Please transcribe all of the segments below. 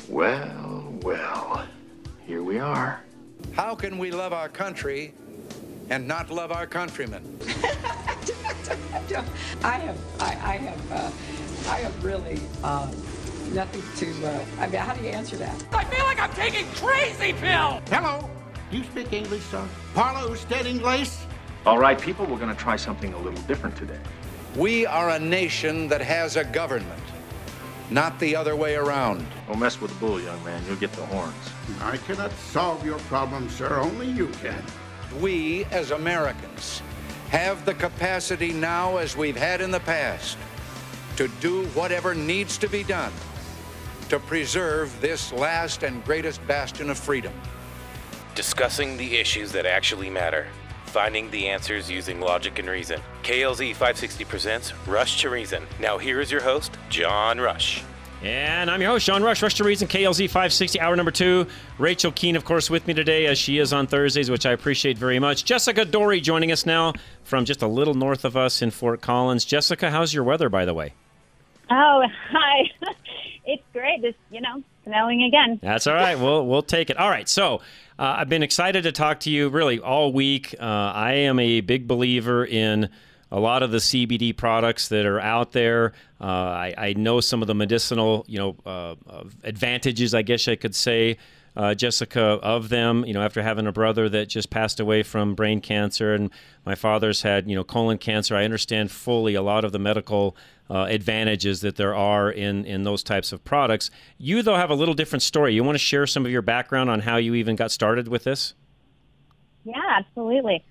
Well, well, here we are. How can we love our country and not love our countrymen? I have really nothing to. I mean, how do you answer that? I feel like I'm taking crazy pills. Hello. Do you speak English, sir? Parlo usted inglés? All right, people, we're going to try something a little different today. We are a nation that has a government, not the other way around. Don't mess with the bull, young man. You'll get the horns. I cannot solve your problem, sir. Only you can. We, as Americans, have the capacity now, as we've had in the past, to do whatever needs to be done to preserve this last and greatest bastion of freedom. Discussing the issues that actually matter. Finding the answers using logic and reason. KLZ 560 presents Rush to Reason. Now here is your host, John Rush. And I'm your host, John Rush, Rush to Reason, KLZ 560, hour number 2. Rachel Keene, of course, with me today, as she is on Thursdays, which I appreciate very much. Jessica Dory joining us now from just a little north of us in Fort Collins. Jessica, how's your weather, by the way? Oh, hi. It's great. It's, snowing again. That's all right. We'll take it. All right. So I've been excited to talk to you really all week. I am a big believer in a lot of the CBD products that are out there. I know some of the medicinal, advantages, I guess I could say, Jessica, of them. After having a brother that just passed away from brain cancer, and my father's had, colon cancer, I understand fully a lot of the medical advantages that there are in those types of products. You, though, have a little different story. You want to share some of your background on how you even got started with this? Yeah, absolutely.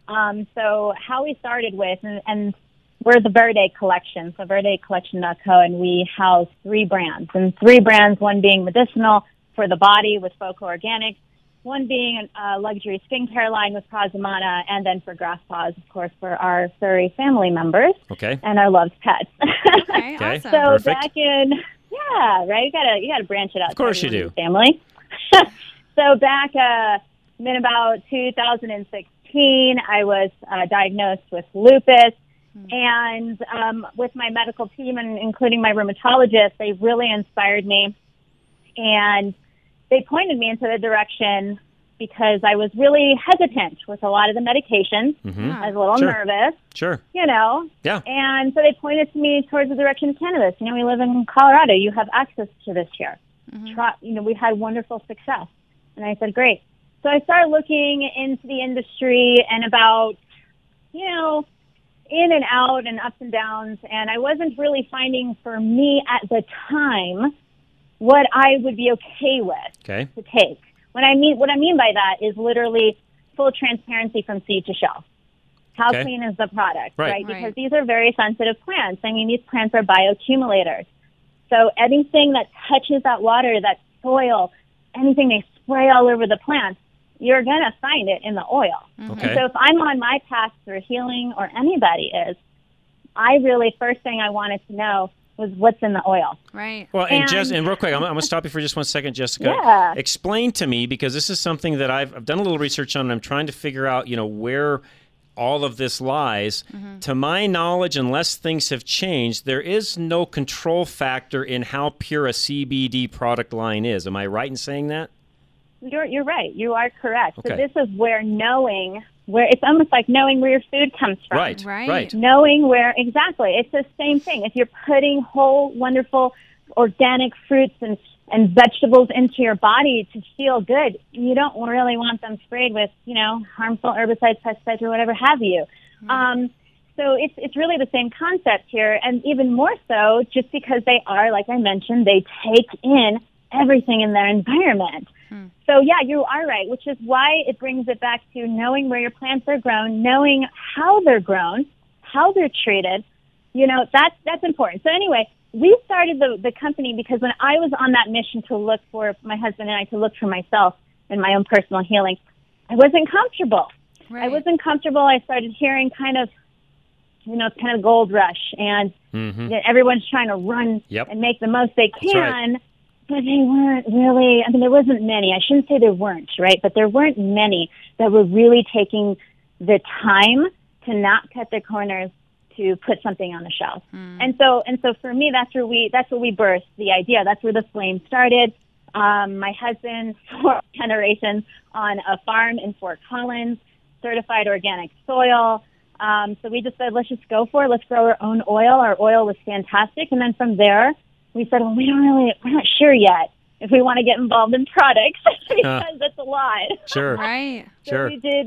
So how we started with, and we're the Verde Collection, so verdecollection.co, and we house 3 brands. And 3 brands, one being medicinal for the body with Foco Organics, one being a luxury skincare line with Prazamana, and then for Grass Paws, of course, for our furry family members. Okay. And our loved pets. Okay, awesome. So Perfect. back in, right? You gotta branch it out. Of course you do. Family. So back in about 2016, I was diagnosed with lupus. And with my medical team, and including my rheumatologist, they really inspired me. And they pointed me into the direction because I was really hesitant with a lot of the medications. Mm-hmm. I was a little nervous. Sure. Yeah. And so they pointed me towards the direction of cannabis. We live in Colorado. You have access to this here. Mm-hmm. We've had wonderful success. And I said, great. So I started looking into the industry and about, in and out and ups and downs. And I wasn't really finding for me at the time what I would be okay with to take. What I mean by that is literally full transparency from seed to shelf. How clean is the product, right? Because these are very sensitive plants. These plants are bioaccumulators. So anything that touches that water, that soil, anything they spray all over the plants, you're going to find it in the oil. Okay. And so if I'm on my path through healing, or anybody is, first thing I wanted to know was what's in the oil. Right. Well, and real quick, I'm going to stop you for just one second, Jessica. Yeah. Explain to me, because this is something that I've done a little research on, and I'm trying to figure out, where all of this lies. Mm-hmm. To my knowledge, unless things have changed, there is no control factor in how pure a CBD product line is. Am I right in saying that? You're right. You are correct. Okay. So this is where it's almost like knowing where your food comes from. Right. Knowing where, exactly. It's the same thing. If you're putting whole, wonderful, organic fruits and vegetables into your body to feel good, you don't really want them sprayed with, harmful herbicides, pesticides, or whatever have you. Mm-hmm. So it's really the same concept here, and even more so just because they are, like I mentioned, they take in everything in their environment. So, yeah, you are right, which is why it brings it back to knowing where your plants are grown, knowing how they're grown, how they're treated. That's important. So, anyway, we started the company because when I was on that mission to look for my husband and I to look for myself and my own personal healing, I wasn't comfortable. Right. I wasn't comfortable. I started hearing kind of gold rush, and everyone's trying to run and make the most they can. But they weren't really, there wasn't many. I shouldn't say there weren't, right? But there weren't many that were really taking the time to not cut their corners to put something on the shelf. And so for me, that's where we birthed the idea. That's where the flame started. My husband, 4 generations on a farm in Fort Collins, certified organic soil. So we just said, let's just go for it. Let's grow our own oil. Our oil was fantastic. And then from there, we said, well, we're not sure yet if we want to get involved in products because that's a lot. Sure. Right. So Sure. we did,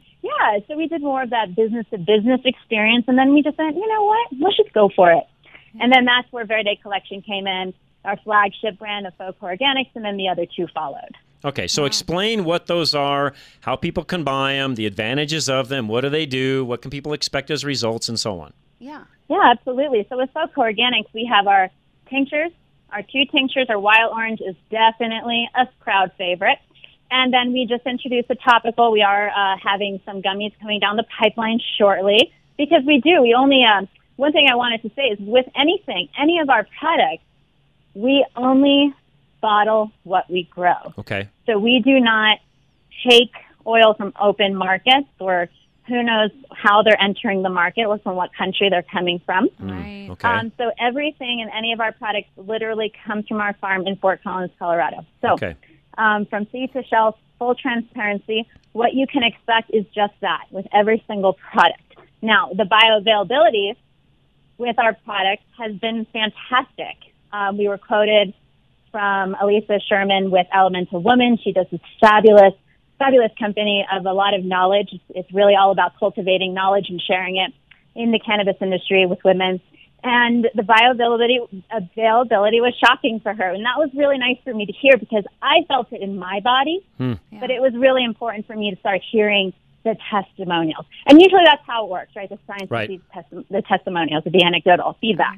so we did more of that business-to-business experience. And then we just said, you know what, let's just go for it. And then that's where Verde Collection came in, our flagship brand of Folk Organics, and then the other 2 followed. Okay, so explain what those are, how people can buy them, the advantages of them, what do they do, what can people expect as results, and so on. Yeah. Yeah, absolutely. So with Folk Organics, we have our tinctures, our 2 tinctures. Our wild orange is definitely a crowd favorite. And then we just introduced a topical. We are having some gummies coming down the pipeline shortly because we only, one thing I wanted to say is with any of our products, we only bottle what we grow. Okay. So we do not take oil from open markets or who knows how they're entering the market or from what country they're coming from. Right. Okay. So everything in any of our products literally comes from our farm in Fort Collins, Colorado. So Okay. From seed to shelf, full transparency, what you can expect is just that with every single product. Now, the bioavailability with our products has been fantastic. We were quoted from Elisa Sherman with Elemental Woman. She does this fabulous company of a lot of knowledge. It's really all about cultivating knowledge and sharing it in the cannabis industry with women. And the availability was shocking for her. And that was really nice for me to hear because I felt it in my body, but it was really important for me to start hearing the testimonials. And usually that's how it works, right? The science Right. the testimonials, the anecdotal feedback.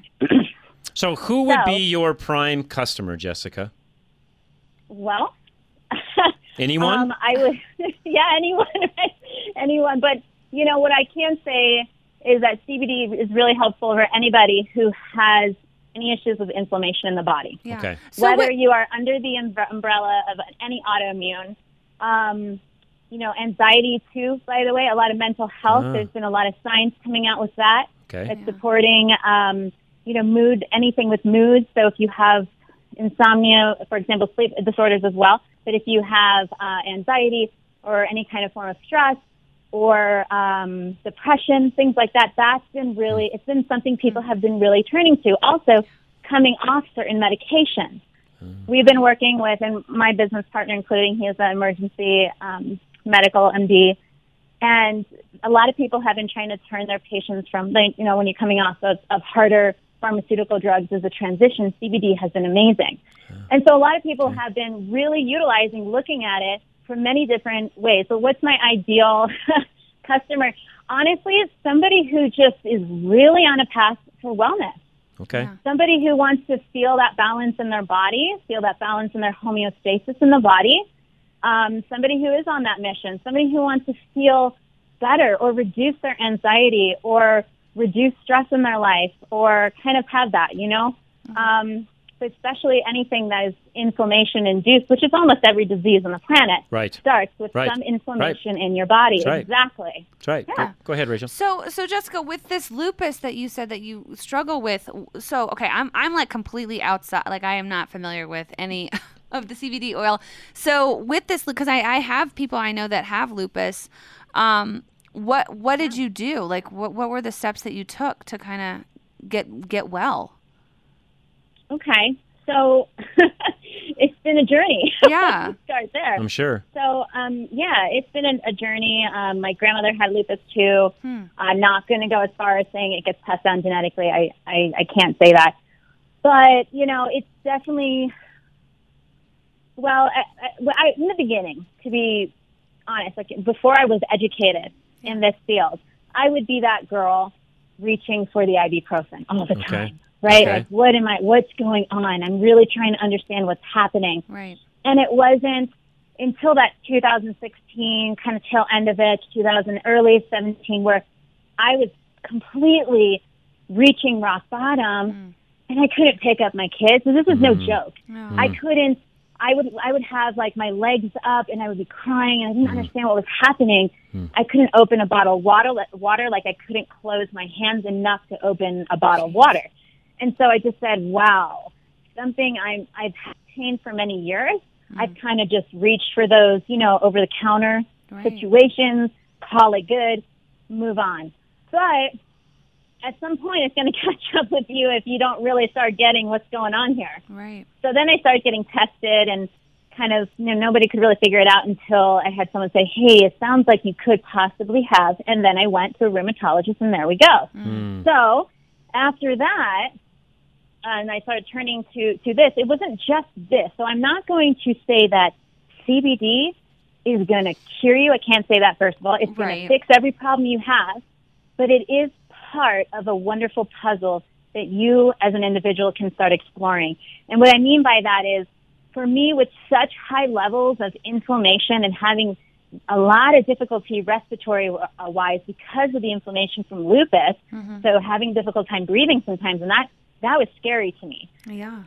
So who would So- be your prime customer, Jessica? Well, Anyone? I would, anyone, right? Anyone. But, you know, what I can say is that CBD is really helpful for anybody who has any issues with inflammation in the body. Yeah. Okay. So Whether you are under the umbrella of any autoimmune, anxiety too, by the way, a lot of mental health. There's been a lot of science coming out with that. Okay. It's supporting, mood, anything with mood. So if you have insomnia, for example, sleep disorders as well. But if you have anxiety or any kind of form of stress or depression, things like that, it's been something people have been really turning to. Also, coming off certain medications. We've been working with, and my business partner including, he is an emergency medical MD, and a lot of people have been trying to turn their patients from, when you're coming off of harder pharmaceutical drugs as a transition, CBD has been amazing. And so a lot of people have been really looking at it from many different ways. So what's my ideal customer? Honestly, it's somebody who just is really on a path for wellness. Okay. Yeah. Somebody who wants to feel that balance in their body, feel that balance in their homeostasis in the body. Somebody who is on that mission. Somebody who wants to feel better or reduce their anxiety or reduce stress in their life or kind of have that, So especially anything that is inflammation induced, which is almost every disease on the planet, Right. starts with Right. some inflammation in your body. That's right. Exactly. That's right. Yeah. Go ahead, Rachel. So Jessica, with this lupus that you said that you struggle with, so okay, I'm like completely outside. Like I am not familiar with any of the CBD oil. So with this, because I have people I know that have lupus. What did you do? Like what were the steps that you took to kind of get well? Okay. So it's been a journey. Yeah. Let's start there. I'm sure. So, it's been a journey. My grandmother had lupus too. I'm not going to go as far as saying it gets passed down genetically. I can't say that. But, it's definitely, in the beginning, to be honest, like before I was educated in this field, I would be that girl reaching for the ibuprofen all the time. Right? Okay. Like, what's going on? I'm really trying to understand what's happening. Right. And it wasn't until that 2016 kind of tail end of it, early 17, where I was completely reaching rock bottom and I couldn't pick up my kids. And this is no joke. No. I couldn't, I would have like my legs up and I would be crying and I didn't understand what was happening. I couldn't open a bottle of water, like I couldn't close my hands enough to open a bottle of water. And so I just said, wow, something I've obtained for many years, I've kind of just reached for those, over-the-counter situations, call it good, move on. But at some point, it's going to catch up with you if you don't really start getting what's going on here. Right. So then I started getting tested, and kind of, nobody could really figure it out until I had someone say, hey, it sounds like you could possibly have. And then I went to a rheumatologist, and there we go. So after that, and I started turning to this. It wasn't just this. So I'm not going to say that CBD is going to cure you. I can't say that, first of all. It's going to fix every problem you have. But it is part of a wonderful puzzle that you as an individual can start exploring. And what I mean by that is, for me, with such high levels of inflammation and having a lot of difficulty respiratory-wise because of the inflammation from lupus, so having difficult time breathing sometimes, and that was scary to me. Yeah.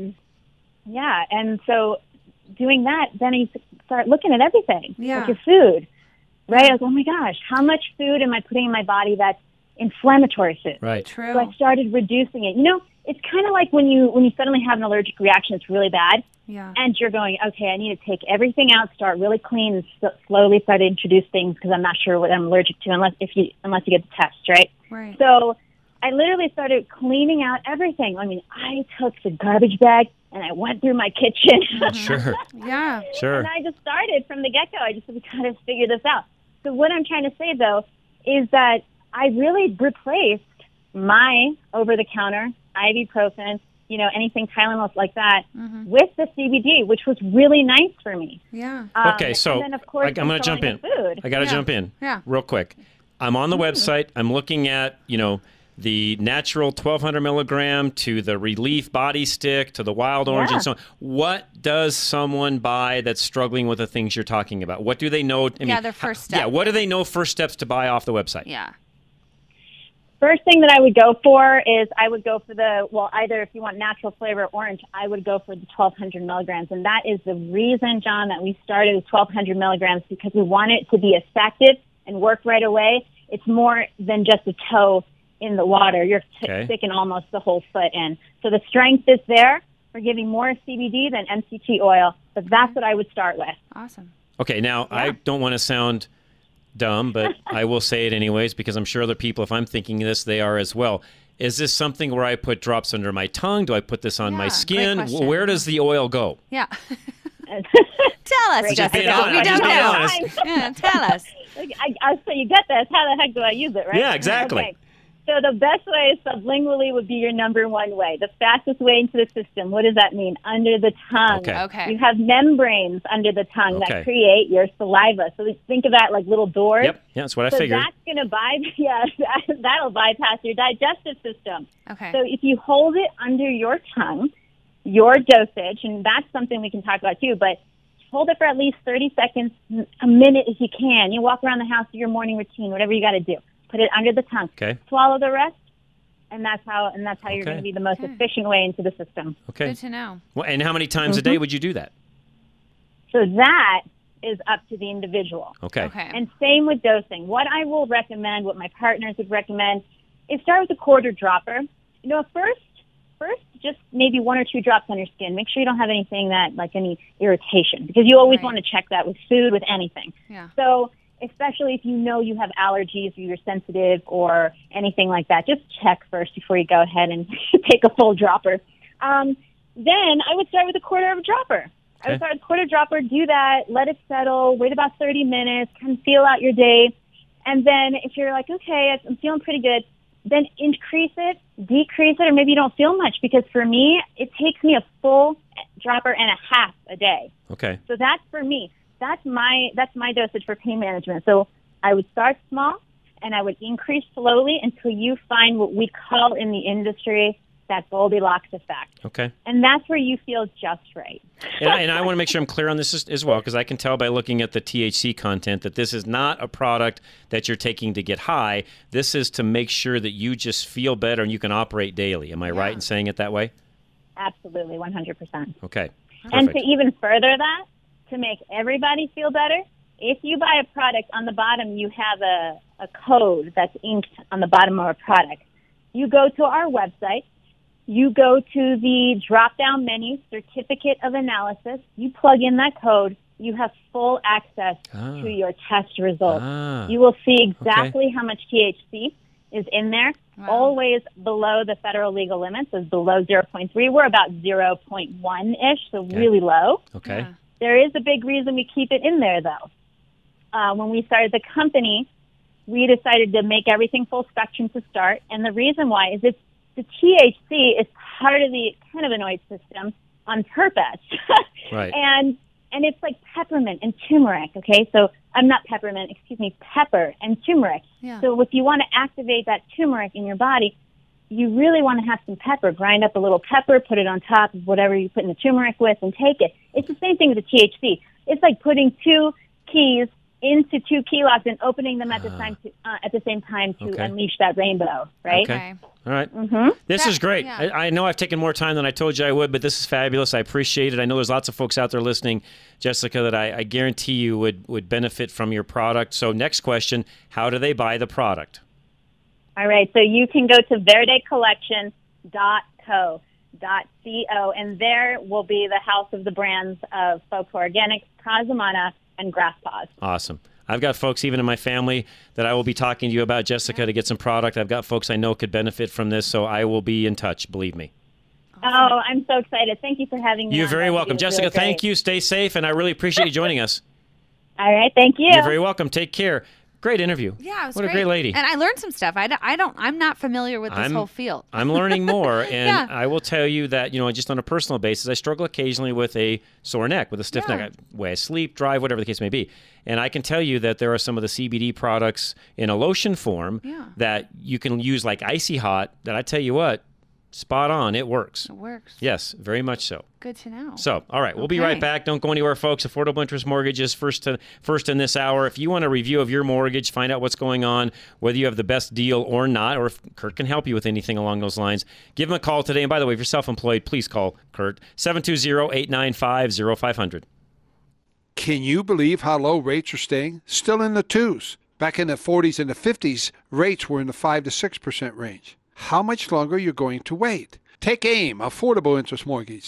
And so doing that, then you start looking at everything, like your food, right? I was, oh my gosh, how much food am I putting in my body that's inflammatory food? Right. True. So I started reducing it. It's kind of like when you suddenly have an allergic reaction, it's really bad. Yeah. And you're going, okay, I need to take everything out, start really clean, and slowly start to introduce things because I'm not sure what I'm allergic to unless you get the test, right? Right. So I literally started cleaning out everything. I mean, I took the garbage bag and I went through my kitchen. Sure. Yeah. Sure. And I just started from the get-go. I just said, we got to figure this out. So what I'm trying to say, though, is that I really replaced my over-the-counter ibuprofen, anything Tylenol like that, with the CBD, which was really nice for me. Yeah. Okay, so and then, of course, I'm going to jump in. Food. I got to jump in real quick. I'm on the website. I'm looking at, the natural 1,200 milligram to the Relief Body Stick to the Wild Orange and so on. What does someone buy that's struggling with the things you're talking about? What do they know? Their first step. Yeah, what do they know first steps to buy off the website? Yeah. First thing that I would go for is I would go for either if you want natural flavor orange, I would go for the 1,200 milligrams. And that is the reason, John, that we started with 1,200 milligrams because we want it to be effective and work right away. It's more than just a toe in the water. You're sticking almost the whole foot in. So the strength is there. We're giving more CBD than MCT oil, but that's what I would start with. Awesome. Okay, now I don't want to sound dumb, but I will say it anyways because I'm sure other people, if I'm thinking this, they are as well. Is this something where I put drops under my tongue? Do I put this on my skin? Where does the oil go? Yeah. Tell us, Jessica. We don't know. Yeah, tell us. So you get this. How the heck do I use it, right? Yeah, exactly. Okay. So the best way is sublingually would be your number one way. The fastest way into the system. What does that mean? Under the tongue. Okay. You have membranes under the tongue that create your saliva. So think of that like little doors. Yep. Yeah, that's what I figured. So that's going to that'll bypass your digestive system. Okay. So if you hold it under your tongue, your dosage, and that's something we can talk about too, but hold it for at least 30 seconds, a minute if you can. You walk around the house, do your morning routine, whatever you got to do. Put it under the tongue. Okay. Swallow the rest, and that's how you're going to be the most efficient way into the system. Okay. Good to know. Well, and how many times a day would you do that? So that is up to the individual. Okay. And same with dosing. What I will recommend, what my partners would recommend, is start with a quarter dropper. First, just maybe 1 or 2 drops on your skin. Make sure you don't have anything like any irritation, because you always want to check that with food, with anything. Yeah. So especially if you know you have allergies or you're sensitive or anything like that, just check first before you go ahead and take a full dropper. Then I would start with a quarter of a dropper. I would start with a quarter dropper, do that, let it settle, wait about 30 minutes, kind of feel out your day. And then if you're like, okay, I'm feeling pretty good, then increase it, decrease it, or maybe you don't feel much, because for me, it takes me a full dropper and a half a day. Okay. So that's for me. That's my dosage for pain management. So I would start small, and I would increase slowly until you find what we call in the industry that Goldilocks effect. Okay. And that's where you feel just right. and I want to make sure I'm clear on this as well, because I can tell by looking at the THC content that this is not a product that you're taking to get high. This is to make sure that you just feel better and you can operate daily. Am I right in saying it that way? Absolutely, 100%. Okay. Perfect. And to even further that, to make everybody feel better, if you buy a product, on the bottom you have a code that's inked on the bottom of a product. You go to our website, you go to the drop-down menu, Certificate of Analysis. You plug in that code. You have full access to your test results. You will see exactly how much THC is in there, always below the federal legal limits, is below 0.3. We're about 0.1-ish, so really low. Okay. Yeah. There is a big reason we keep it in there, though. When we started the company, we decided to make everything full spectrum to start, and the reason why is it's the THC is part of the cannabinoid system on purpose. Right. And it's like peppermint and turmeric, okay? So I'm not peppermint, excuse me, pepper and turmeric. Yeah. So if you want to activate that turmeric in your body, you really want to have some pepper. Grind up a little pepper, put it on top of whatever you put in the turmeric with, and take it. It's the same thing with the THC. It's like putting two keys into two key locks and opening them at the same time to unleash that rainbow, right? Okay. All right. Mm-hmm. This is great. Yeah. I know I've taken more time than I told you I would, but this is fabulous. I appreciate it. I know there's lots of folks out there listening, Jessica, that I guarantee you would benefit from your product. So next question, how do they buy the product? All right. So you can go to verdecollection.co, and there will be the house of the brands of Folklore Organics, Prazamana, and Grass Paws. Awesome. I've got folks even in my family that I will be talking to you about, Jessica, to get some product. I've got folks I know could benefit from this, so I will be in touch, believe me. Awesome. Oh, I'm so excited. Thank you for having me. You're very welcome. Jessica, really thank you. Stay safe, and I really appreciate you joining us. All right, thank you. You're very welcome. Take care. Great interview. Yeah, it was what great. A great lady. And I learned some stuff. I'm not familiar with this whole field. I'm learning more, and I will tell you that, just on a personal basis, I struggle occasionally with a sore neck, with a stiff neck, way I sleep, drive, whatever the case may be. And I can tell you that there are some of the CBD products in a lotion form that you can use like icy hot, that I tell you what, spot on. It works. It works. Yes, very much so. Good to know. So, all right, we'll be right back. Don't go anywhere, folks. Affordable Interest Mortgages first in this hour. If you want a review of your mortgage, find out what's going on, whether you have the best deal or not, or if Kurt can help you with anything along those lines, give him a call today. And by the way, if you're self-employed, please call Kurt, 720-895-0500. Can you believe how low rates are staying? Still in the twos. Back in the 40s and the 50s, rates were in the 5 to 6% range. How much longer are you going to wait? Take AIM, Affordable Interest Mortgage,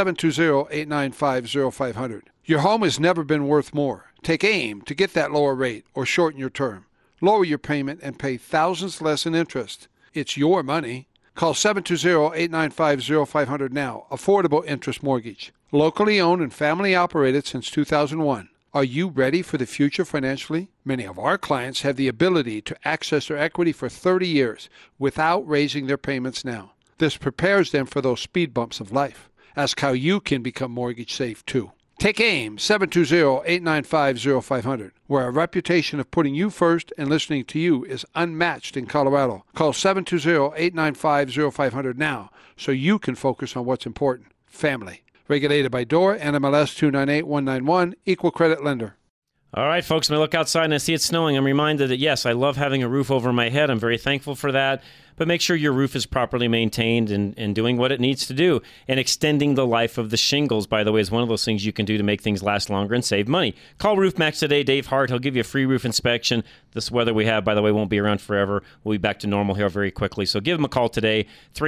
720-895-0500. Your home has never been worth more. Take AIM to get that lower rate or shorten your term. Lower your payment and pay thousands less in interest. It's your money. Call 720-895-0500 now. Affordable Interest Mortgage. Locally owned and family operated since 2001. Are you ready for the future financially? Many of our clients have the ability to access their equity for 30 years without raising their payments now. This prepares them for those speed bumps of life. Ask how you can become mortgage safe too. Take AIM, 720-895-0500, where a reputation of putting you first and listening to you is unmatched in Colorado. Call 720-895-0500 now so you can focus on what's important, family. Regulated by DOR, NMLS 298191, Equal Credit Lender. All right, folks, when I look outside and I see it snowing, I'm reminded that, yes, I love having a roof over my head. I'm very thankful for that. But make sure your roof is properly maintained and doing what it needs to do. And extending the life of the shingles, by the way, is one of those things you can do to make things last longer and save money. Call Roof Max today. Dave Hart, he'll give you a free roof inspection. This weather we have, by the way, won't be around forever. We'll be back to normal here very quickly. So give him a call today,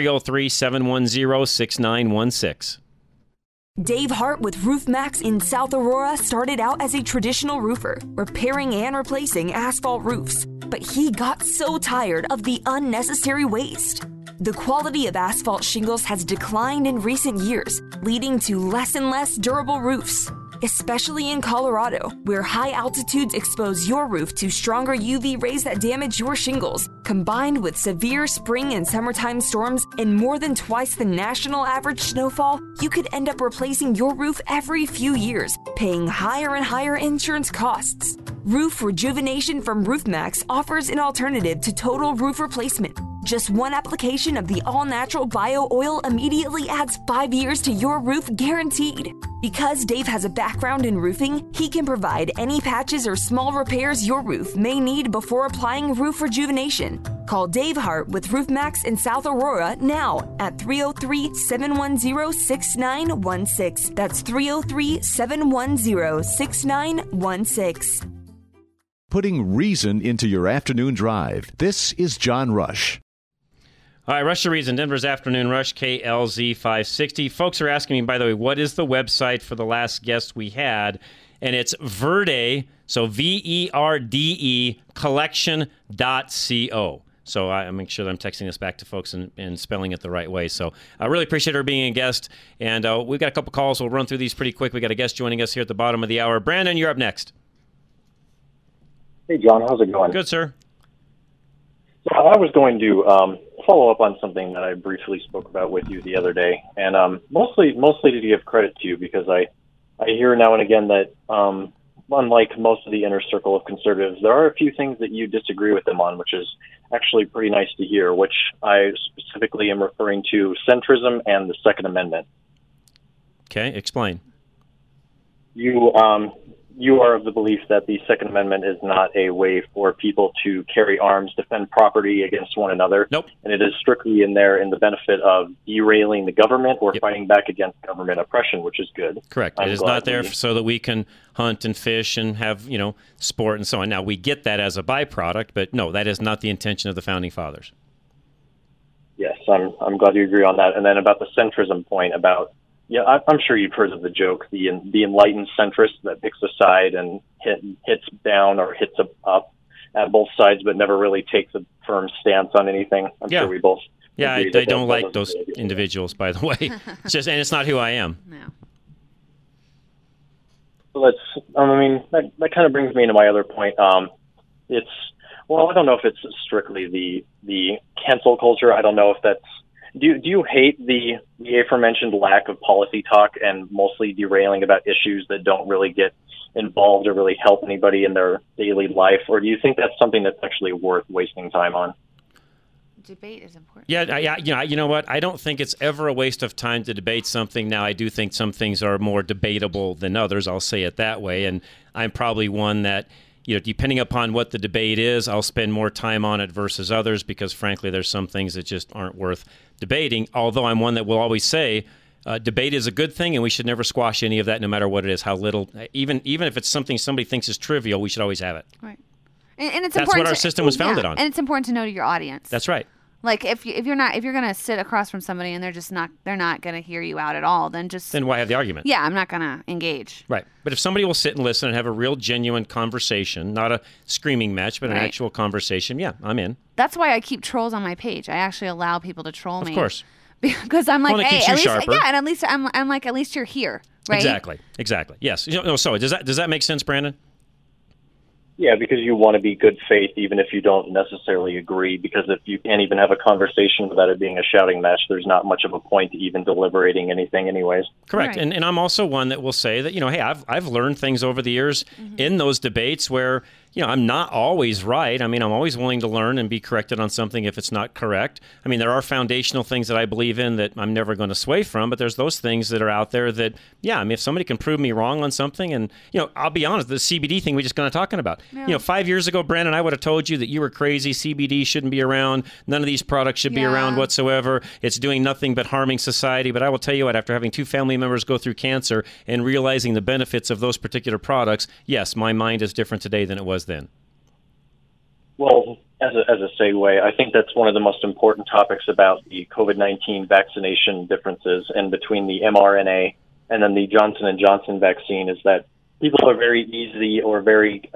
303-710-6916. Dave Hart with Roof Max in South Aurora started out as a traditional roofer, repairing and replacing asphalt roofs. But he got so tired of the unnecessary waste. The quality of asphalt shingles has declined in recent years, leading to less and less durable roofs. Especially in Colorado, where high altitudes expose your roof to stronger UV rays that damage your shingles, combined with severe spring and summertime storms and more than twice the national average snowfall, you could end up replacing your roof every few years, paying higher and higher insurance costs. Roof Rejuvenation from Roof Max offers an alternative to total roof replacement. Just one application of the all-natural bio oil immediately adds 5 years to your roof guaranteed. Because Dave has a background in roofing, he can provide any patches or small repairs your roof may need before applying Roof Rejuvenation. Call Dave Hart with Roof Max in South Aurora now at 303-710-6916. That's 303-710-6916. Putting reason into your afternoon drive. This is John Rush. All right, Rush to Reason, Denver's Afternoon Rush, KLZ 560. Folks are asking me, by the way, what is the website for the last guest we had? And it's Verde, so VERDE collection.co. So I make sure that I'm texting this back to folks and spelling it the right way. So I really appreciate her being a guest. And we've got a couple calls. We'll run through these pretty quick. We got a guest joining us here at the bottom of the hour. Brandon, you're up next. Hey, John. How's it going? Good, sir. So I was going to follow up on something that I briefly spoke about with you the other day. And mostly to give credit to you, because I hear now and again that unlike most of the inner circle of conservatives, there are a few things that you disagree with them on, which is actually pretty nice to hear, which I specifically am referring to centrism and the Second Amendment. Okay, explain. You are of the belief that the Second Amendment is not a way for people to carry arms, defend property against one another. Nope. And it is strictly in the benefit of derailing the government or fighting back against government oppression, which is good. Correct. It is not there so that we can hunt and fish and have, sport and so on. Now, we get that as a byproduct, but no, that is not the intention of the Founding Fathers. Yes, I'm glad you agree on that. And then about the centrism point about, I'm sure you've heard of the joke, the enlightened centrist that picks a side and hits down or hits up at both sides, but never really takes a firm stance on anything. I'm sure we both. Yeah, I don't like those individuals, by the way. And it's not who I am. No. So that kind of brings me into my other point. I don't know if it's strictly the cancel culture. I don't know if that's. Do you hate the aforementioned lack of policy talk and mostly derailing about issues that don't really get involved or really help anybody in their daily life, or do you think that's something that's actually worth wasting time on? Debate is important. Yeah. You know what? I don't think it's ever a waste of time to debate something. Now, I do think some things are more debatable than others. I'll say it that way, and I'm probably one that. Depending upon what the debate is, I'll spend more time on it versus others because, frankly, there's some things that just aren't worth debating, although I'm one that will always say debate is a good thing and we should never squash any of that no matter what it is, how little. Even if it's something somebody thinks is trivial, we should always have it. Right. And it's That's important what our system was founded on. And it's important to know to your audience. That's right. Like if you're going to sit across from somebody and they're not going to hear you out at all, then why have the argument? Yeah, I'm not going to engage. Right. But if somebody will sit and listen and have a real genuine conversation, not a screaming match, but an actual conversation, yeah, I'm in. That's why I keep trolls on my page. I actually allow people to troll me. Of course. Because I'm like, hey, at least sharper. and at least I'm like, at least you're here, right? Exactly. Yes. So does that make sense, Brandon? Yeah, because you want to be good faith even if you don't necessarily agree, because if you can't even have a conversation without it being a shouting match, there's not much of a point to even deliberating anything anyways. Correct. Right. And I'm also one that will say that, hey, I've learned things over the years in those debates where, I'm not always right. I'm always willing to learn and be corrected on something if it's not correct. There are foundational things that I believe in that I'm never going to sway from, but there's those things that are out there that, if somebody can prove me wrong on something, and, I'll be honest, the CBD thing we just got talking about. Yeah. 5 years ago, Brandon, I would have told you that you were crazy. CBD shouldn't be around. None of these products should be around whatsoever. It's doing nothing but harming society. But I will tell you what, after having 2 family members go through cancer and realizing the benefits of those particular products, yes, my mind is different today than it was then. Well, as a segue, I think that's one of the most important topics about the COVID-19 vaccination differences and between the mRNA and then the Johnson & Johnson vaccine is that people are very easy or very,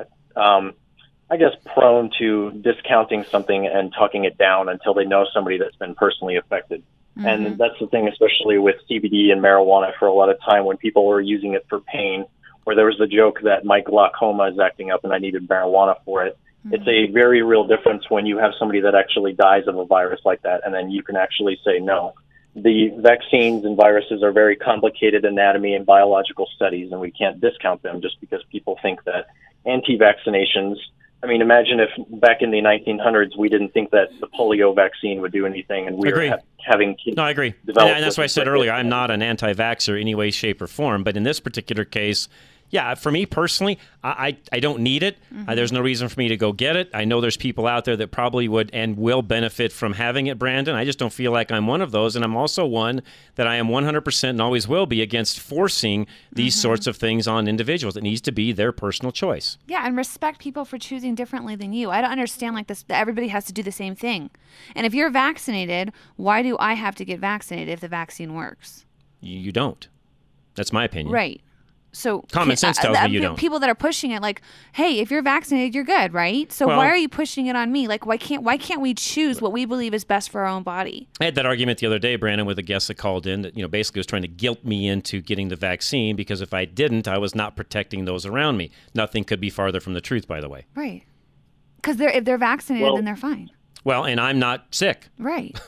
prone to discounting something and talking it down until they know somebody that's been personally affected. Mm-hmm. And that's the thing, especially with CBD and marijuana for a lot of time when people were using it for pain, where there was the joke that my glaucoma is acting up and I needed marijuana for it. Mm-hmm. It's a very real difference when you have somebody that actually dies of a virus like that, and then you can actually say no. The vaccines and viruses are very complicated anatomy and biological studies, and we can't discount them just because people think that anti-vaccinations. Imagine if back in the 1900s we didn't think that the polio vaccine would do anything, and we were having kids. No, I agree. And that's why I said earlier, I'm not an anti-vaxxer in any way, shape, or form. But in this particular case, Yeah, for me personally, I don't need it. There's no reason for me to go get it. I know there's people out there that probably would and will benefit from having it, Brandon. I just don't feel like I'm one of those. And I'm also one that I am 100% and always will be against forcing these sorts of things on individuals. It needs to be their personal choice. Yeah, and respect people for choosing differently than you. I don't understand like this, that everybody has to do the same thing. And if you're vaccinated, why do I have to get vaccinated if the vaccine works? You don't. That's my opinion. Right. So common sense tells me you don't. People that are pushing it like, hey, if you're vaccinated, you're good, right? So why are you pushing it on me? Like, why can't we choose what we believe is best for our own body? I had that argument the other day, Brandon, with a guest that called in that, basically was trying to guilt me into getting the vaccine because if I didn't, I was not protecting those around me. Nothing could be farther from the truth, by the way. Right. Because if they're vaccinated, then they're fine. Well, and I'm not sick. Right.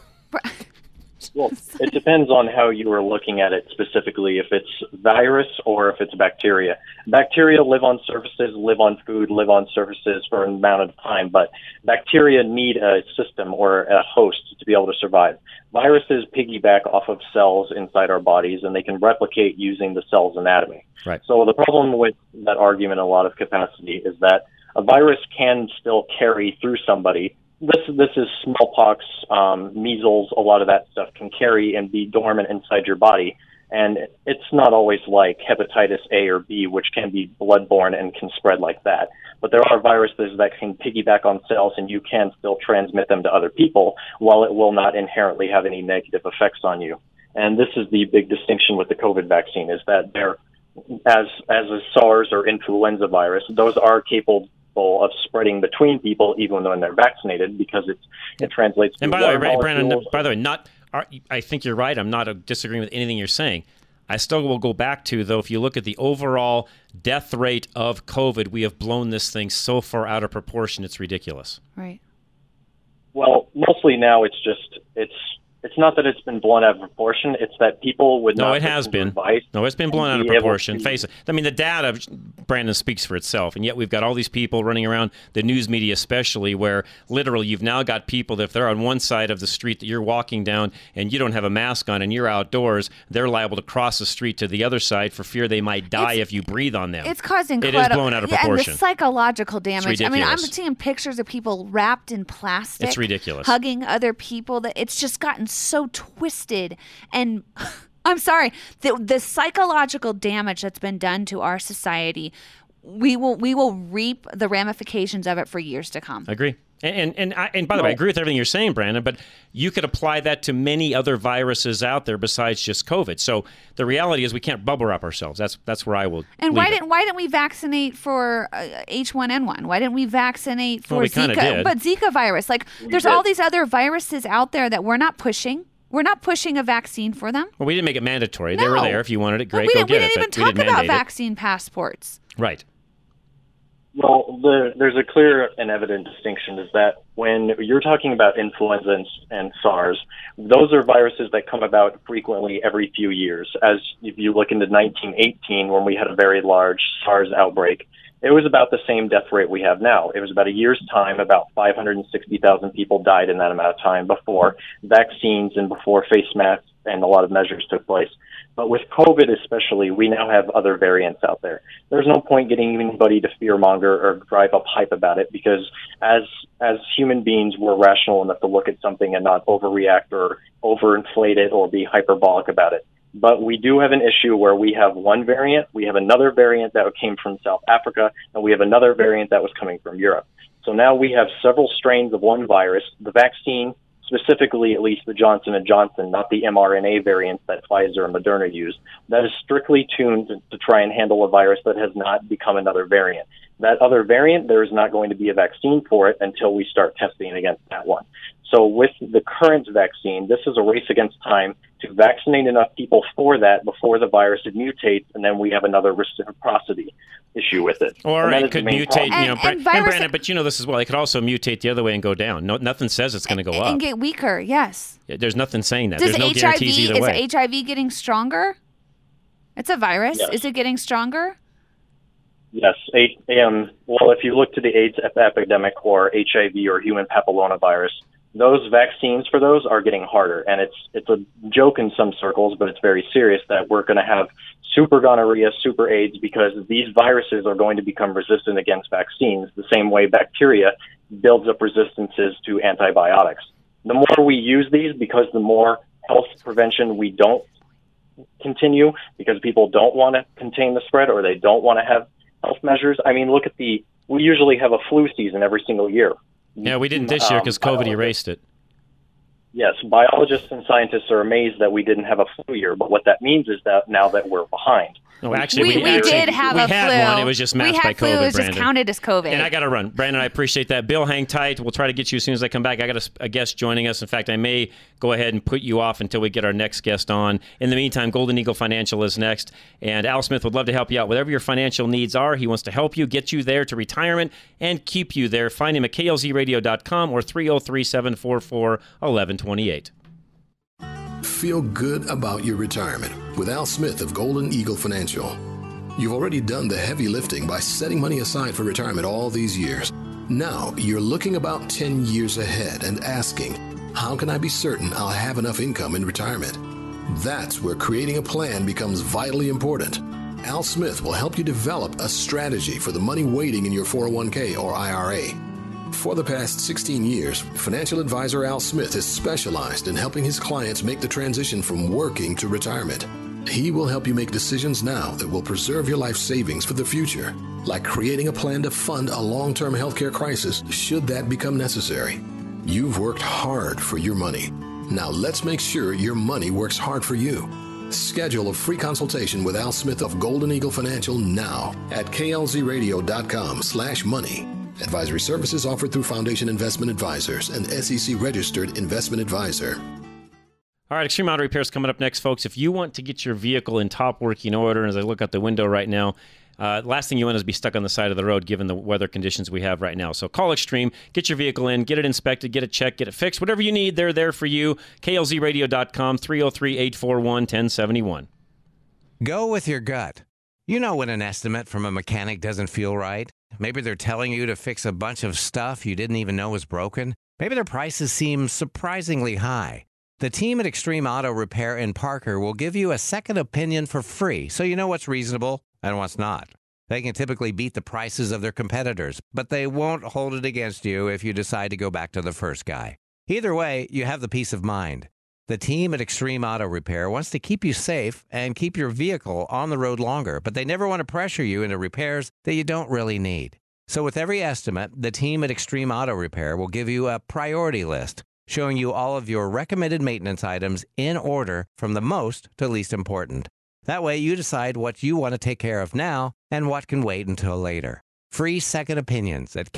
Well, it depends on how you are looking at it specifically, if it's virus or if it's bacteria. Bacteria live on surfaces, live on food, live on surfaces for an amount of time, but bacteria need a system or a host to be able to survive. Viruses piggyback off of cells inside our bodies, and they can replicate using the cell's anatomy. Right. So the problem with that argument in a lot of capacity is that a virus can still carry through somebody. This is smallpox, measles, a lot of that stuff can carry and be dormant inside your body. And it's not always like hepatitis A or B, which can be bloodborne and can spread like that. But there are viruses that can piggyback on cells and you can still transmit them to other people while it will not inherently have any negative effects on you. And this is the big distinction with the COVID vaccine is that they're, as a SARS or influenza virus, those are capable of spreading between people even when they're vaccinated because it translates to and by the way, Brandon, by the way, I think you're right. I'm not disagreeing with anything you're saying. I still will go back to, though, if you look at the overall death rate of COVID, we have blown this thing so far out of proportion, it's ridiculous. Right. Well, mostly now it's not that it's been blown out of proportion. It's that people would not. No, it has been. No, it's been blown out of proportion. Face it. I mean, the data, Brandon, speaks for itself. And yet we've got all these people running around, the news media especially, where literally you've now got people that if they're on one side of the street that you're walking down and you don't have a mask on and you're outdoors, they're liable to cross the street to the other side for fear they might die if you breathe on them. It's causing It is blown out of proportion. And the psychological damage. It's I mean, I'm ridiculous. seeing pictures of people wrapped in plastic. It's ridiculous. Hugging other people. That it's just gotten so twisted. And I'm sorry, the psychological damage that's been done to our society, we will reap the ramifications of it for years to come. Agree. And by the way, I agree with everything you're saying, Brandon, but you could apply that to many other viruses out there besides just COVID. So the reality is we can't bubble wrap ourselves. That's where I will. And why didn't we vaccinate for H1N1? Why didn't we vaccinate for we Zika? did. But Zika virus, there's all these other viruses out there that we're not pushing. We're not pushing a vaccine for them. Well, we didn't make it mandatory. No. They were there. If you wanted it, great, we go get it. We didn't even but we talk didn't about mandate it. vaccine passports. Right. Well, there's a clear and evident distinction is that when you're talking about influenza and SARS, those are viruses that come about frequently every few years. As if you look into 1918, when we had a very large SARS outbreak, it was about the same death rate we have now. It was about a year's time, about 560,000 people died in that amount of time before vaccines and before face masks and a lot of measures took place. But with COVID especially, we now have other variants out there. There's no point getting anybody to fearmonger or drive up hype about it because as human beings, we're rational enough to look at something and not overreact or overinflate it or be hyperbolic about it. But we do have an issue where we have one variant, we have another variant that came from South Africa, and we have another variant that was coming from Europe. So now we have several strains of one virus. The vaccine, specifically at least the Johnson & Johnson, not the mRNA variants that Pfizer and Moderna use, that is strictly tuned to try and handle a virus that has not become another variant. That other variant, there is not going to be a vaccine for it until we start testing against that one. So with the current vaccine, this is a race against time to vaccinate enough people for that before the virus mutates, and then we have another reciprocity issue with it. Or it could mutate, and Brandon, but this as well. It could also mutate the other way and go down. Nothing says it's going to go up. And get weaker, yes. There's nothing saying that. There's no guarantees either way. Is HIV getting stronger? It's a virus. Yes. Is it getting stronger? Yes. Well, if you look to the AIDS epidemic or HIV or human papillomavirus, those vaccines for those are getting harder. And it's a joke in some circles, but it's very serious that we're going to have super gonorrhea, super AIDS, because these viruses are going to become resistant against vaccines the same way bacteria builds up resistances to antibiotics. The more we use these, because the more health prevention we don't continue, because people don't want to contain the spread or they don't want to have health measures. I mean, look at we usually have a flu season every single year. Yeah, we didn't this year because COVID erased it. Yes, biologists and scientists are amazed that we didn't have a flu year, but what that means is that now that we're behind. No, actually, we did have a flu. We had one. It was just masked by COVID, It was Brandon. just counted as COVID. And I got to run. Brandon, I appreciate that. Bill, hang tight. We'll try to get you as soon as I come back. I got a guest joining us. In fact, I may go ahead and put you off until we get our next guest on. In the meantime, Golden Eagle Financial is next. And Al Smith would love to help you out. Whatever your financial needs are, he wants to help you, get you there to retirement, and keep you there. Find him at klzradio.com or 303-744-1128. Feel good about your retirement with Al Smith of Golden Eagle Financial. You've already done the heavy lifting by setting money aside for retirement all these years. Now you're looking about 10 years ahead and asking, how can I be certain I'll have enough income in retirement? That's where creating a plan becomes vitally important. Al Smith will help you develop a strategy for the money waiting in your 401k or IRA. For the past 16 years, financial advisor Al Smith has specialized in helping his clients make the transition from working to retirement. He will help you make decisions now that will preserve your life savings for the future, like creating a plan to fund a long-term healthcare crisis should that become necessary. You've worked hard for your money. Now let's make sure your money works hard for you. Schedule a free consultation with Al Smith of Golden Eagle Financial now at klzradio.com/money. Advisory services offered through Foundation Investment Advisors, an SEC-registered investment advisor. All right, Extreme Auto Repair is coming up next, folks. If you want to get your vehicle in top working order, and as I look out the window right now, last thing you want is to be stuck on the side of the road given the weather conditions we have right now. So call Extreme, get your vehicle in, get it inspected, get it checked, get it fixed. Whatever you need, they're there for you. klzradio.com, 303-841-1071. Go with your gut. You know when an estimate from a mechanic doesn't feel right. Maybe they're telling you to fix a bunch of stuff you didn't even know was broken. Maybe their prices seem surprisingly high. The team at Extreme Auto Repair in Parker will give you a second opinion for free, so you know what's reasonable and what's not. They can typically beat the prices of their competitors, but they won't hold it against you if you decide to go back to the first guy. Either way, you have the peace of mind. The team at Extreme Auto Repair wants to keep you safe and keep your vehicle on the road longer, but they never want to pressure you into repairs that you don't really need. So with every estimate, the team at Extreme Auto Repair will give you a priority list, showing you all of your recommended maintenance items in order from the most to least important. That way you decide what you want to take care of now and what can wait until later. Free second opinions at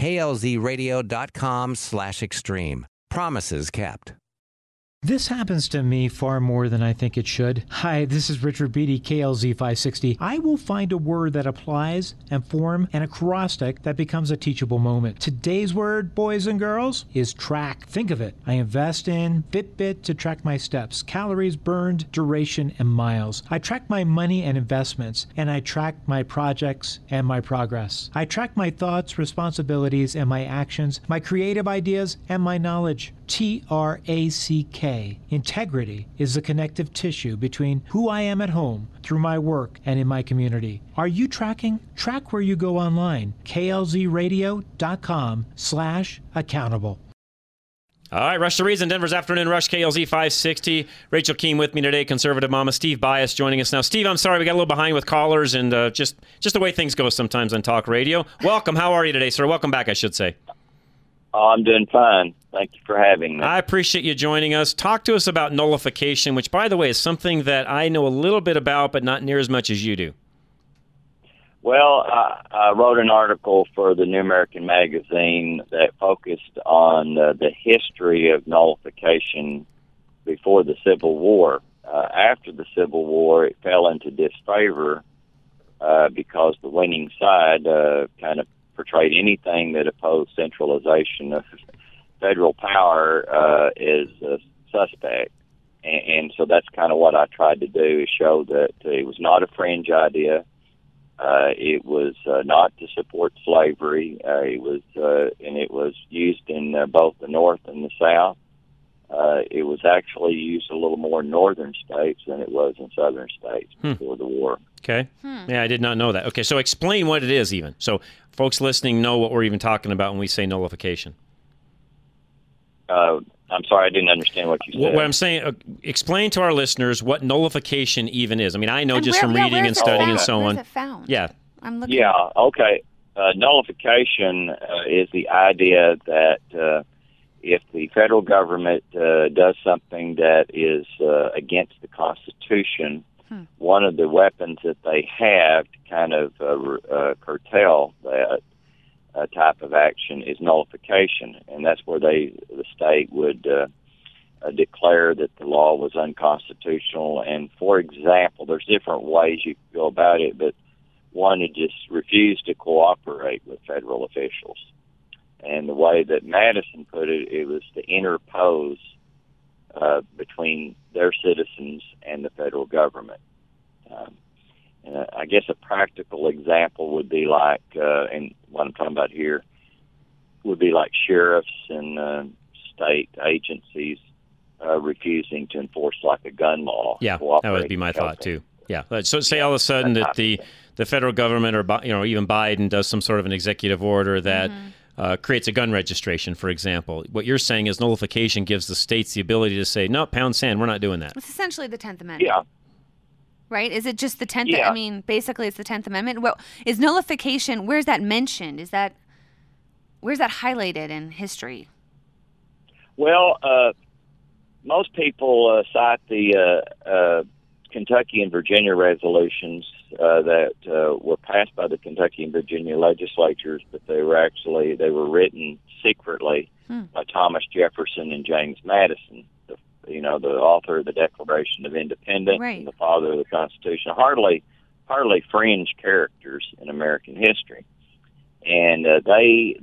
klzradio.com/extreme. Promises kept. This happens to me far more than I think it should. Hi, this is Richard Beatty, KLZ 560. I will find a word that applies and form an acrostic that becomes a teachable moment. Today's word, boys and girls, is track. Think of it. I invest in Fitbit to track my steps, calories burned, duration, and miles. I track my money and investments, and I track my projects and my progress. I track my thoughts, responsibilities, and my actions, my creative ideas, and my knowledge. TRACK. Integrity is the connective tissue between who I am at home, through my work, and in my community. Are you tracking? Track where you go online. klzradio.com/accountable. All right, Rush to Reason, Denver's Afternoon Rush, KLZ 560. Rachel Keem with me today, conservative mama. Steve Bias joining us now. Steve, I'm sorry, we got a little behind with callers and just the way things go sometimes on talk radio. Welcome. How are you today, sir? Welcome back, I should say. Oh, I'm doing fine. Thank you for having me. I appreciate you joining us. Talk to us about nullification, which, by the way, is something that I know a little bit about, but not near as much as you do. Well, I wrote an article for the New American Magazine that focused on the history of nullification before the Civil War. After the Civil War, it fell into disfavor because the winning side kind of portrayed anything that opposed centralization of federal power as suspect. And so that's kind of what I tried to do, is show that it was not a fringe idea. It was not to support slavery. It was used in both the North and the South. it was actually used a little more in northern states than it was in southern states before the war. Okay. Yeah, I did not know that. Okay, so explain what it is even. So folks listening know what we're even talking about when we say nullification. I'm sorry, I didn't understand what you said. What I'm saying, explain to our listeners what nullification even is. I mean, I know just from reading and studying and so on. Where's it found? Yeah. I'm looking. Yeah, okay. Nullification is the idea that if the federal government does something that is against the Constitution, one of the weapons that they have to kind of curtail that type of action is nullification, and that's where the state would declare that the law was unconstitutional. And for example, there's different ways you can go about it, but one would just refuse to cooperate with federal officials. And the way that Madison put it, it was to interpose between their citizens and the federal government. And I guess a practical example would be like, and what I'm talking about here, would be like sheriffs and state agencies refusing to enforce like a gun law. Yeah, that would be my thought too. Yeah. So say all of a sudden that the federal government or even Biden does some sort of an executive order that creates a gun registration, for example. What you're saying is nullification gives the states the ability to say, no, pound sand, we're not doing that. It's essentially the 10th Amendment. Yeah. Right? Is it just the 10th? Yeah. I mean, basically it's the 10th Amendment. Well, is nullification, where's that mentioned? Where's that highlighted in history? Well, most people cite the Kentucky and Virginia resolutions that were passed by the Kentucky and Virginia legislatures, but they were written secretly by Thomas Jefferson and James Madison, the author of the Declaration of Independence and the father of the Constitution. Hardly fringe characters in American history, and they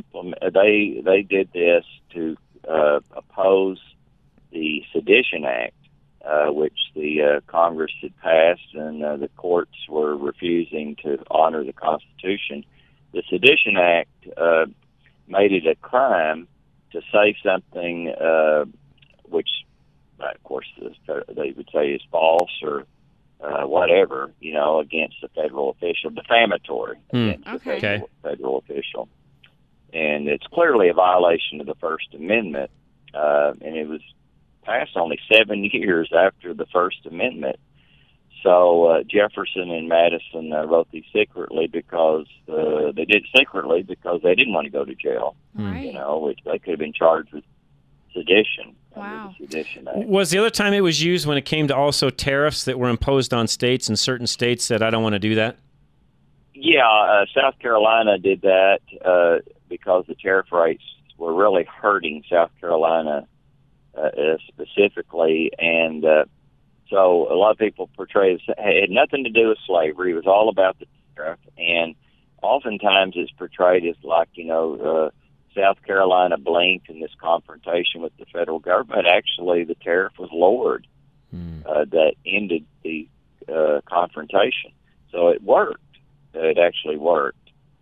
did this to oppose the Sedition Act, which the Congress had passed, and the courts were refusing to honor the Constitution. The Sedition Act made it a crime to say something which, of course, they would say is false or whatever, against a federal official, defamatory against a federal official. And it's clearly a violation of the First Amendment, and it was passed only 7 years after the First Amendment. So Jefferson and Madison wrote these secretly because they didn't want to go to jail, which they could have been charged with sedition. Wow. The Sedition Act. Was the other time it was used when it came to also tariffs that were imposed on states, and certain states said, I don't want to do that? Yeah, South Carolina did that because the tariff rates were really hurting South Carolina specifically, and so a lot of people portray it had nothing to do with slavery. It was all about the tariff, and oftentimes it's portrayed as like, South Carolina blinked in this confrontation with the federal government. Actually, the tariff was lowered that ended the confrontation. So it worked. It actually worked.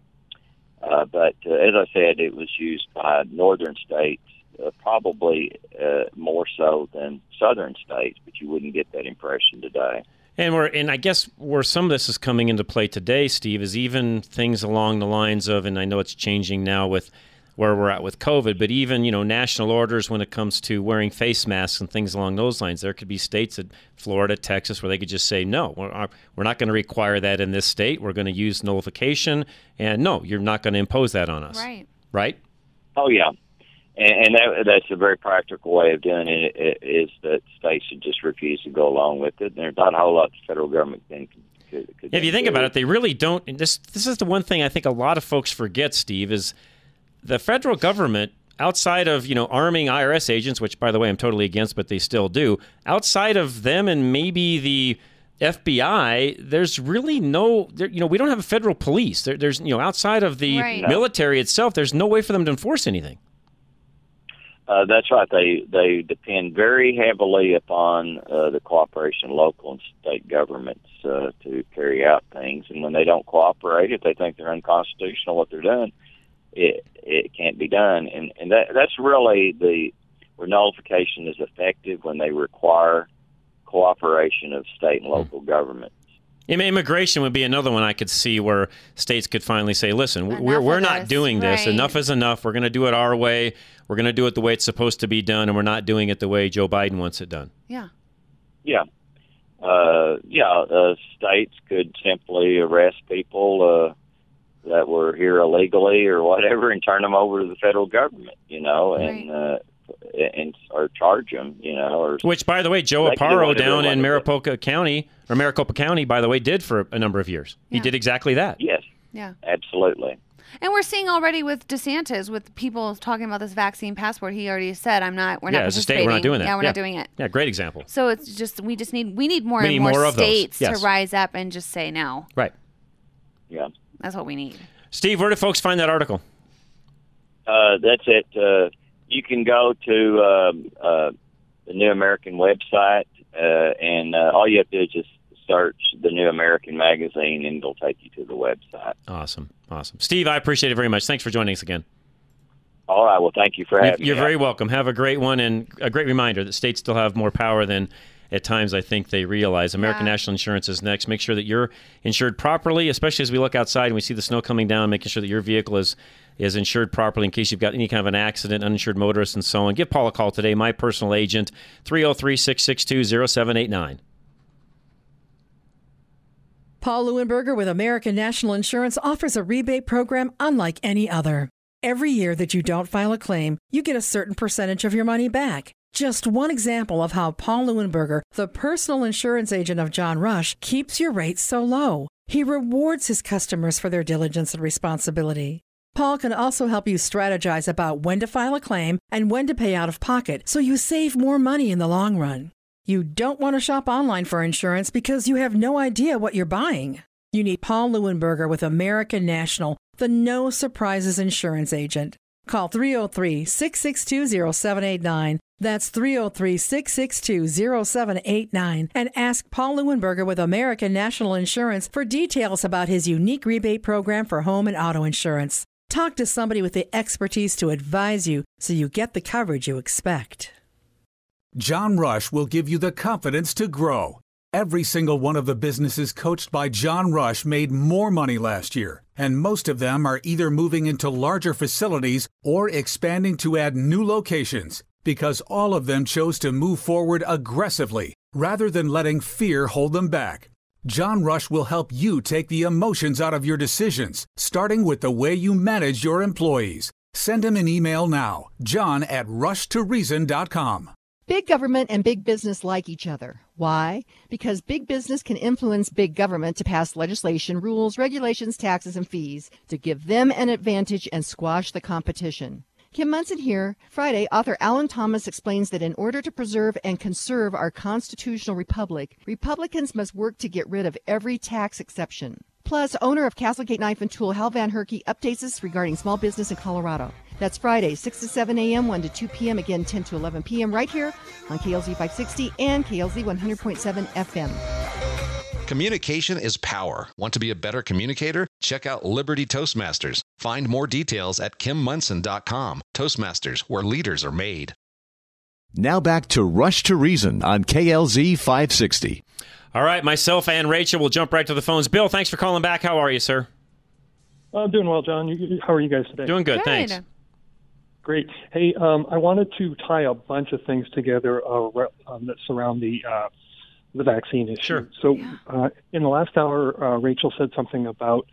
But as I said, it was used by northern states, probably more so than southern states, but you wouldn't get that impression today. And I guess where some of this is coming into play today, Steve, is even things along the lines of, and I know it's changing now with where we're at with COVID, but even, national orders when it comes to wearing face masks and things along those lines. There could be states, Florida, Texas, where they could just say, no, we're not going to require that in this state. We're going to use nullification, and no, you're not going to impose that on us. Right? Oh, yeah. And that's a very practical way of doing it, is that states should just refuse to go along with it. There's not a whole lot the federal government could if you think about it, they really don't. And this is the one thing I think a lot of folks forget, Steve, is the federal government, outside of, arming IRS agents, which, by the way, I'm totally against, but they still do, outside of them and maybe the FBI, there's really no, we don't have a federal police. There's, outside of the military itself, there's no way for them to enforce anything. That's right. They depend very heavily upon the cooperation of local and state governments to carry out things. And when they don't cooperate, if they think they're unconstitutional what they're doing, it can't be done. And that's really where nullification is effective when they require cooperation of state and local governments. Immigration would be another one I could see where states could finally say, listen, we're not doing this. Right. Enough is enough. We're going to do it our way. We're going to do it the way it's supposed to be done, and we're not doing it the way Joe Biden wants it done. Yeah. Yeah. States could simply arrest people that were here illegally or whatever and turn them over to the federal government, and or charge them, or which, by the way, Joe Aparo down in Maricopa County, by the way, did for a number of years. Yeah. He did exactly that. Yes. Yeah. Absolutely. And we're seeing already with DeSantis, with people talking about this vaccine passport, he already said, we're not as a state, we're not doing that. Yeah, we're not doing it. Yeah, great example. So it's just, we need more and more states to rise up and just say no. Right. Yeah. That's what we need. Steve, where do folks find that article? That's it. You can go to the New American website, and all you have to do is just search the New American magazine, and it'll take you to the website. Awesome. Steve, I appreciate it very much. Thanks for joining us again. All right. Well, thank you for having me. You're very welcome. Have a great one, and a great reminder that states still have more power than at times I think they realize. American National Insurance is next. Make sure that you're insured properly, especially as we look outside and we see the snow coming down, making sure that your vehicle is insured properly in case you've got any kind of an accident, uninsured motorist, and so on. Give Paul a call today, my personal agent, 303-662-0789. Paul Leuenberger with American National Insurance offers a rebate program unlike any other. Every year that you don't file a claim, you get a certain percentage of your money back. Just one example of how Paul Leuenberger, the personal insurance agent of John Rush, keeps your rates so low. He rewards his customers for their diligence and responsibility. Paul can also help you strategize about when to file a claim and when to pay out of pocket so you save more money in the long run. You don't want to shop online for insurance because you have no idea what you're buying. You need Paul Leuenberger with American National, the no surprises insurance agent. Call 303-662-0789. That's 303-662-0789. And ask Paul Leuenberger with American National Insurance for details about his unique rebate program for home and auto insurance. Talk to somebody with the expertise to advise you so you get the coverage you expect. John Rush will give you the confidence to grow. Every single one of the businesses coached by John Rush made more money last year, and most of them are either moving into larger facilities or expanding to add new locations because all of them chose to move forward aggressively rather than letting fear hold them back. John Rush will help you take the emotions out of your decisions, starting with the way you manage your employees. Send him an email now, john@rushtoreason.com. Big government and big business like each other. Why? Because big business can influence big government to pass legislation, rules, regulations, taxes, and fees to give them an advantage and squash the competition. Kim Munson here. Friday, author Alan Thomas explains that in order to preserve and conserve our constitutional republic, Republicans must work to get rid of every tax exception. Plus, owner of Castlegate Knife and Tool, Hal Van Herky, updates us regarding small business in Colorado. That's Friday, 6 to 7 a.m., 1 to 2 p.m., again 10 to 11 p.m., right here on KLZ 560 and KLZ 100.7 FM. Communication is power. Want to be a better communicator? Check out Liberty Toastmasters. Find more details at KimMunson.com. Toastmasters, where leaders are made. Now back to Rush to Reason on KLZ 560. All right, myself and Rachel will jump right to the phones. Bill, thanks for calling back. How are you, sir? I'm doing well, John. How are you guys today? Doing good, thanks. Great. Hey, I wanted to tie a bunch of things together that surround the vaccine issue. Sure. So in the last hour, Rachel said something about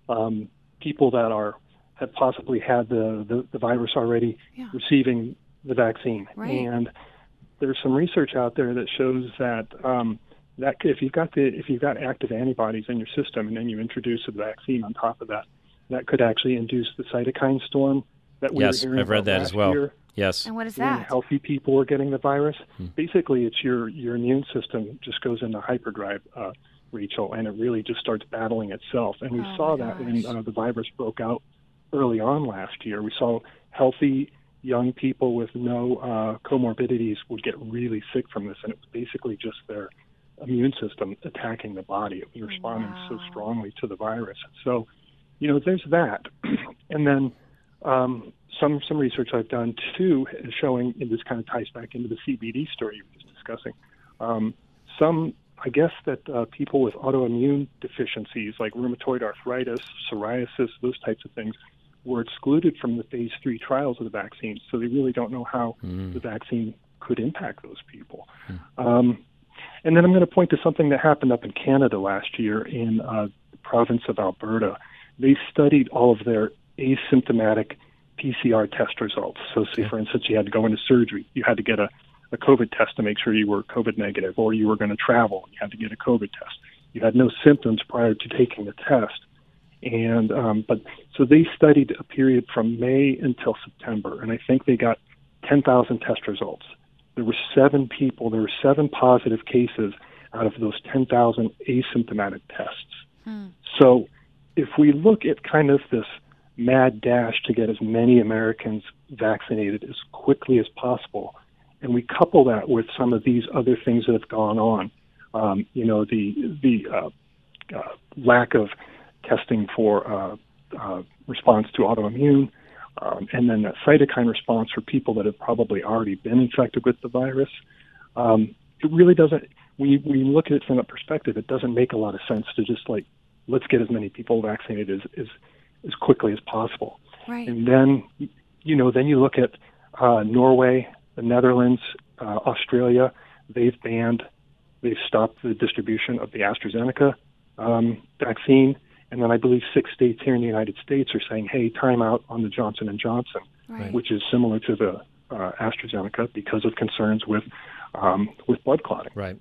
people that have possibly had the virus already receiving the vaccine. Right. And there's some research out there that shows that that if you've got active antibodies in your system and then you introduce a vaccine on top of that, that could actually induce the cytokine storm that we were hearing I've read about that last as well. year. Yes. And what is When that? healthy people are getting the virus. Basically, it's your immune system just goes into hyperdrive, Rachel, and it really just starts battling itself. And we saw that when the virus broke out early on last year. We saw healthy young people with no comorbidities would get really sick from this, and it was basically just their immune system attacking the body. It was responding so strongly to the virus. So, there's that. And then some research I've done too is showing, and this kind of ties back into the CBD story you were just discussing. I guess that people with autoimmune deficiencies like rheumatoid arthritis, psoriasis, those types of things were excluded from the phase 3 trials of the vaccine. So they really don't know how the vaccine could impact those people. And then I'm going to point to something that happened up in Canada last year in the province of Alberta. They studied all of their asymptomatic PCR test results. So say, for instance, you had to go into surgery. You had to get a COVID test to make sure you were COVID negative, or you were going to travel. You had to get a COVID test. You had no symptoms prior to taking the test. And so they studied a period from May until September, and I think they got 10,000 test results. There were 7 positive cases out of those 10,000 asymptomatic tests. So if we look at kind of this mad dash to get as many Americans vaccinated as quickly as possible, and we couple that with some of these other things that have gone on, the lack of testing for response to autoimmune, and then that cytokine response for people that have probably already been infected with the virus. It really doesn't, when you look at it from that perspective, it doesn't make a lot of sense to just let's get as many people vaccinated as quickly as possible. Right. And then, then you look at Norway, the Netherlands, Australia. They've stopped the distribution of the AstraZeneca vaccine. And then I believe 6 states here in the United States are saying, hey, time out on the Johnson & Johnson, which is similar to the AstraZeneca because of concerns with blood clotting. Right.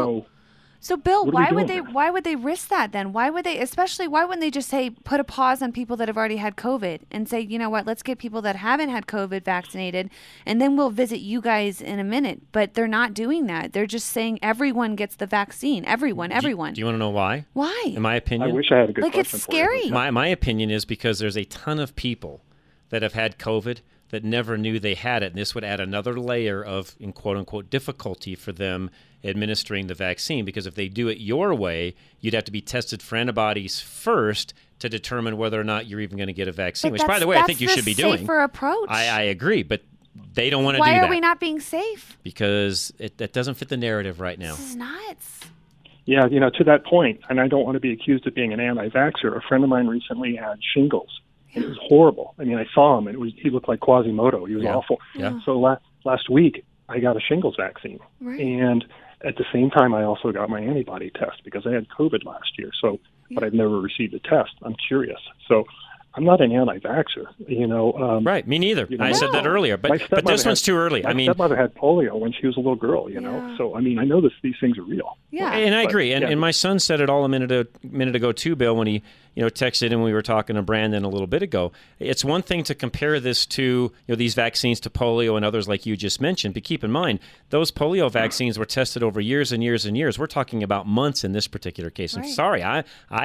So Bill, what are we why doing would they risk that then? Why wouldn't they just say put a pause on people that have already had COVID and say, you know what, let's get people that haven't had COVID vaccinated, and then we'll visit you guys in a minute. But they're not doing that. They're just saying everyone gets the vaccine. Everyone. Do you want to know why? Why? In my opinion, I wish I had a good question it's scary. for you. My opinion is because there's a ton of people that have had COVID that never knew they had it, and this would add another layer of, in quote-unquote, difficulty for them administering the vaccine, because if they do it your way, you'd have to be tested for antibodies first to determine whether or not you're even going to get a vaccine, which, by the way, I think you should be doing. That's the safer approach. I agree, but they don't want to do Why that. are we not being safe? Because that doesn't fit the narrative right now. This is nuts. Yeah, to that point, and I don't want to be accused of being an anti-vaxxer, a friend of mine recently had shingles. It was horrible. I mean, I saw him, and he looked like Quasimodo. He was awful. Yeah. So last week, I got a shingles vaccine. Right. And at the same time, I also got my antibody test because I had COVID last year. So, but I've never received a test. I'm curious. So I'm not an anti-vaxxer, right, me neither. I said that earlier, but this one's too early. My stepmother had polio when she was a little girl, So, I mean, I know these things are real. Yeah. And I agree. And my son said it all a minute ago too, Bill, when he texted and we were talking to Brandon a little bit ago. It's one thing to compare this to these vaccines to polio and others like you just mentioned, but keep in mind those polio vaccines were tested over years and years and years. We're talking about months in this particular case. I'm sorry, I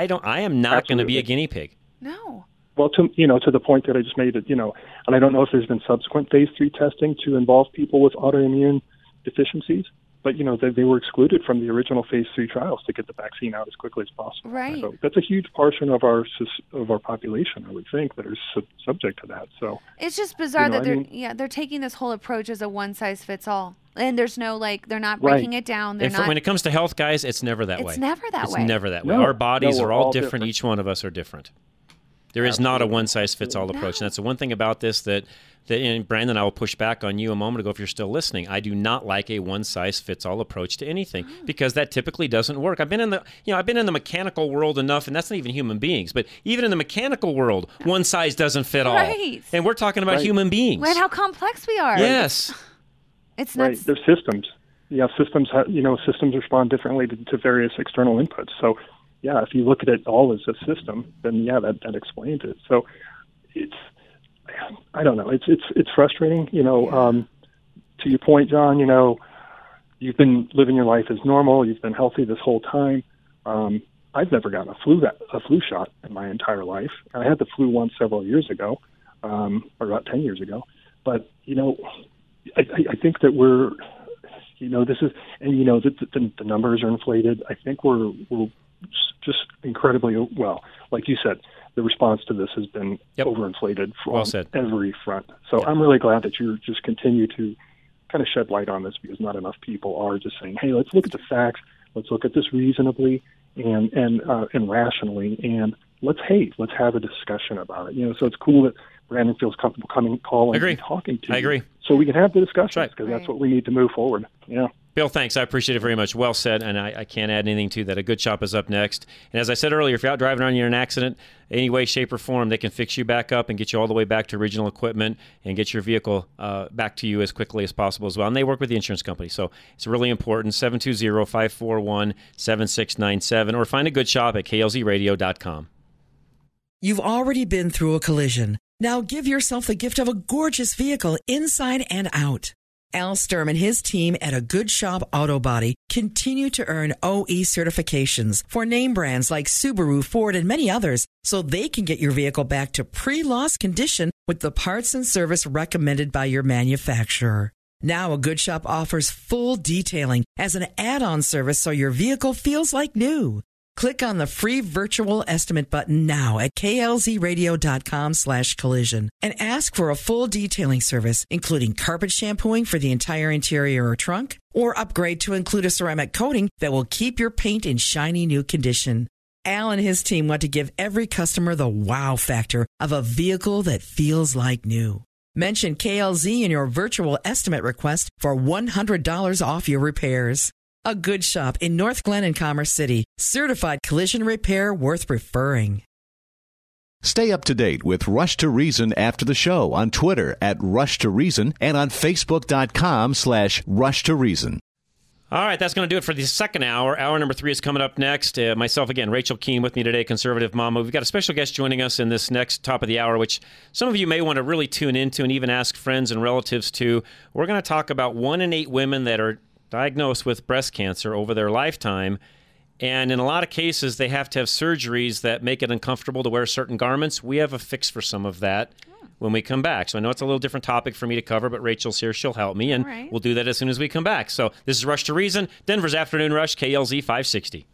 am not going to be a guinea pig. No. Well, to the point that I just made, and I don't know if there's been subsequent phase 3 testing to involve people with autoimmune deficiencies, but they were excluded from the original phase 3 trials to get the vaccine out as quickly as possible. Right. So that's a huge portion of our population, I would think, that are subject to that. So it's just bizarre that they're taking this whole approach as a one size fits all, and there's no they're not breaking it down. When it comes to health, guys, it's never that way. It's never that way. It's never that way. No. Our bodies No, are we're all all different. Each one of us are different. There is not a one-size-fits-all approach. And that's the one thing about this that and Brandon, I will push back on you a moment ago if you're still listening. I do not like a one-size-fits-all approach to anything because that typically doesn't work. I've been in the mechanical world enough, and that's not even human beings, but even in the mechanical world, one size doesn't fit all. Right. And we're talking about human beings. Right, how complex we are. Yes. It's not. Right. There's systems. Yeah, systems respond differently to various external inputs. So, yeah, if you look at it all as a system, then that explains it. So, I don't know. It's frustrating. To your point, John. You've been living your life as normal. You've been healthy this whole time. I've never gotten a flu shot in my entire life. I had the flu once several years ago, or about 10 years ago. But I think that we're. This is, and the numbers are inflated. I think we're just incredibly well. Like you said, the response to this has been overinflated from every front. So I'm really glad that you just continue to kind of shed light on this, because not enough people are just saying, hey, let's look at the facts, let's look at this reasonably and rationally, and let's have a discussion about it. You know, so it's cool that Brandon feels comfortable calling and talking to you. I agree. So we can have the discussions, because that's what we need to move forward. Yeah. Bill, thanks. I appreciate it very much. Well said, and I can't add anything to that. A Good Shop is up next. And as I said earlier, if you're out driving around, you're in an accident, any way, shape, or form, they can fix you back up and get you all the way back to original equipment and get your vehicle back to you as quickly as possible as well. And they work with the insurance company, so it's really important. 720-541-7697, or find a Good Shop at klzradio.com. You've already been through a collision. Now give yourself the gift of a gorgeous vehicle inside and out. Al Sturm and his team at A Good Shop Auto Body continue to earn OE certifications for name brands like Subaru, Ford, and many others, so they can get your vehicle back to pre-loss condition with the parts and service recommended by your manufacturer. Now A Good Shop offers full detailing as an add-on service so your vehicle feels like new. Click on the free virtual estimate button now at klzradio.com/collision and ask for a full detailing service, including carpet shampooing for the entire interior or trunk, or upgrade to include a ceramic coating that will keep your paint in shiny new condition. Al and his team want to give every customer the wow factor of a vehicle that feels like new. Mention KLZ in your virtual estimate request for $100 off your repairs. A Good Shop in North Glen and Commerce City. Certified collision repair worth referring. Stay up to date with Rush to Reason after the show on Twitter at Rush to Reason and on Facebook.com/Rush to Reason. All right, that's going to do it for the second hour. Hour number 3 is coming up next. Myself again, Rachel Keene with me today, Conservative Mama. We've got a special guest joining us in this next top of the hour, which some of you may want to really tune into and even ask friends and relatives to. We're going to talk about 1 in 8 women that are diagnosed with breast cancer over their lifetime, and in a lot of cases they have to have surgeries that make it uncomfortable to wear certain garments. We have a fix for some of that when we come back. So I know it's a little different topic for me to cover, but Rachel's here, she'll help me, and we'll do that as soon as we come back. So this is Rush to Reason, Denver's Afternoon Rush, KLZ 560.